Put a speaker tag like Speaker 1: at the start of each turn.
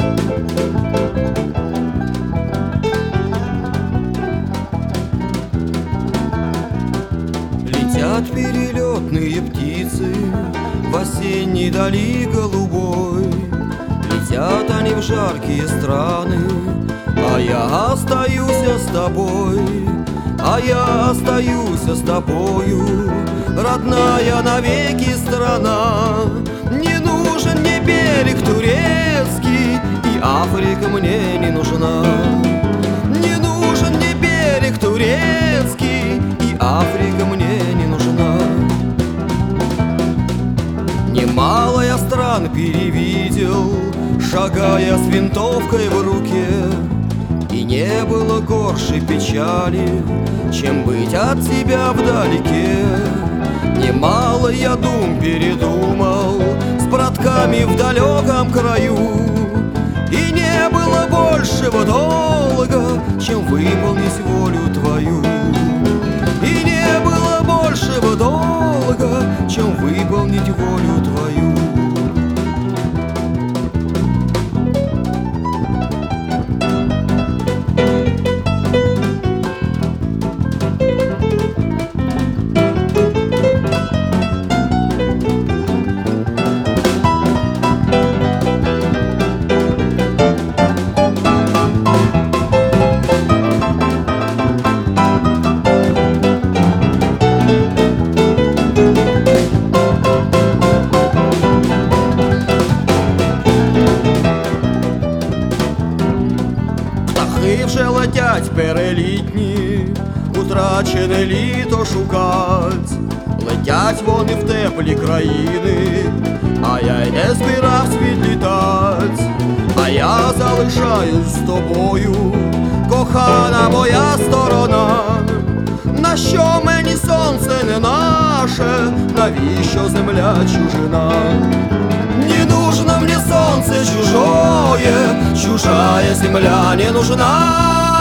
Speaker 1: Летят перелетные птицы в осенней дали голубой. Летят они в жаркие страны, а я остаюсь с тобой. А я остаюсь с тобою, родная навеки страна. Не нужен мне берег турецкий, и Африка мне не нужна. Не нужен мне берег турецкий, и Африка мне не нужна. Немало я стран перевидел, шагая с винтовкой в руке, и не было горшей печали, чем быть от тебя вдалеке. Немало я дум передумал с братками в далеком краю, и не было большего долга, чем выполнить волю твою. И не было большего долга, чем выполнить волю твою. Вже летять перелітні, утрачене літо шукать. Летять вони в теплі країни, а я й не збиравсь відлітать. А я залишаюсь з тобою, кохана моя сторона. На що мені сонце не наше, навіщо земля чужина? Не нужно мне солнце чужое, чужая земля не нужна.